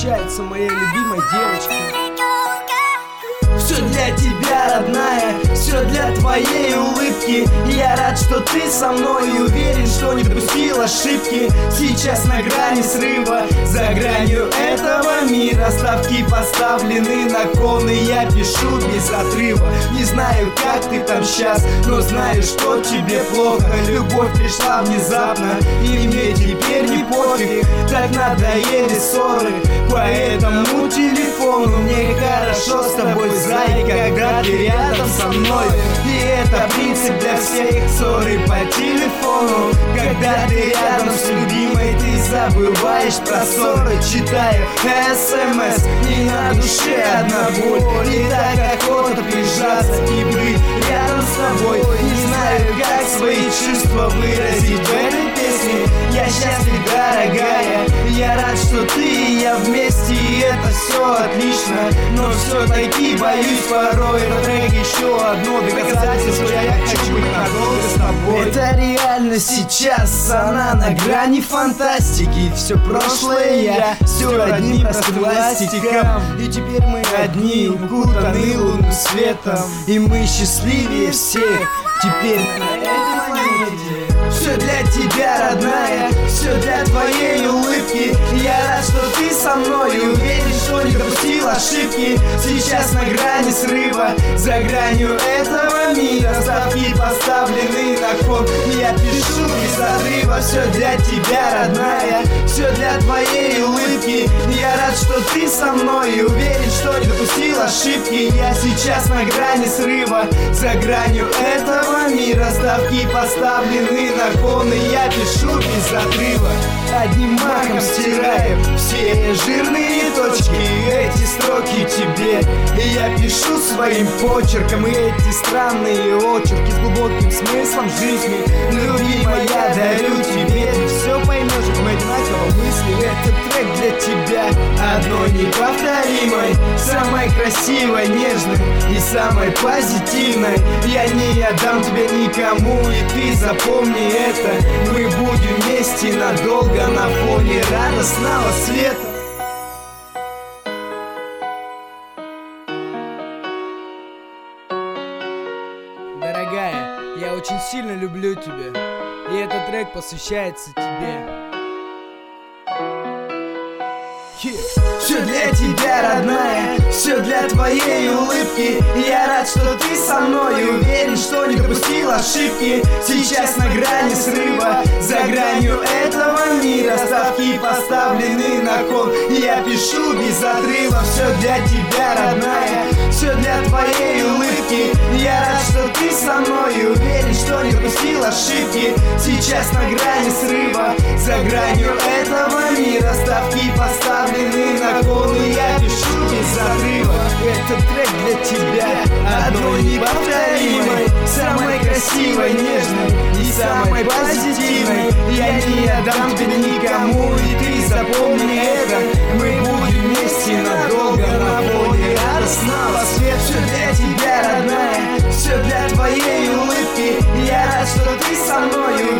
посвящается моей любимой девочке. Все для тебя, родная, все для твоей улыбки. Я рад, что ты со мной и уверен, что не допустил ошибки. Сейчас на грани срыва, за гранью этого мира. Ставки поставлены на кон, и я пишу без отрыва. Не знаю, как ты там сейчас, но знаю, что тебе плохо. Любовь пришла внезапно, и мне теперь не пофиг. Так надоели ссоры по этому телефону. Мне хорошо с тобой, зай, когда ты рядом со мной. И это принцип для всех, ссоры по телефону. Когда ты рядом с любимой, ты забываешь про ссоры. Читаю СМС, и на душе одна боль. И так охота прижаться и быть рядом с тобой. Не знаю, как свои чувства выразить в этой песне. Я счастлив, дорогая, я рад, что ты и я вместе, и это все отлично. Но все-таки боюсь порой, этот трек еще одно доказательство. Я хочу быть надолго с тобой. Это реальность сейчас, она на грани фантастики. Все прошлое я все одним простым пластиком. И теперь мы одни, укутаны лунным светом. И мы счастливее всех теперь на этой планете. Все для тебя, родная, все для твоей улыбки. Я рад, что ты со мной и уверен, что не допустил ошибки. Сейчас на грани срыва, за гранью этого мира. Ставки поставлены на кон, я пишу без отрыва. Все для тебя, родная, все для твоей улыбки. Я рад, что ты со мной и уверен, что не допустил ошибки. Я сейчас на грани срыва, за гранью этого мира. Ставки поставлены на кон, и я пишу без отрыва. Одним махом стираю все жирные точки. Эти строки тебе и я пишу своим почерком. И эти странные очерки с глубоким смыслом жизни. Любимая, я дарю тебе, ты все поймешь в одинаковом мысли. Этот трек для тебя одной неповторимой, самой красивой, нежной и самой позитивной. Я не отдам тебя никому, и ты запомни это. Мы будем вместе надолго на фоне радостного света. Дорогая, я очень сильно люблю тебя, и этот трек посвящается тебе. Все для тебя, родная, все для твоей улыбки. Я рад, что ты со мной и уверен, что не допустил ошибки. Сейчас на грани срыва, за гранью этого мира. Ставки поставлены на кон, я пишу без отрыва. Все для тебя, родная, все для твоей улыбки. Я рад, что ты со мной и уверен, что не допустил ошибки. Сейчас на грани срыва, за гранью этого мира. Ставки поставлены на кон, и я пишу без отрыва. Этот трек для тебя одной неповторимой, самой красивой, нежной и самой позитивной. Я не отдам тебя никому, и ты запомни это. Мы будем вместе надолго на фоне радостного света. Все для тебя, родная, все для твоей улыбки. Я рад, что ты со мной.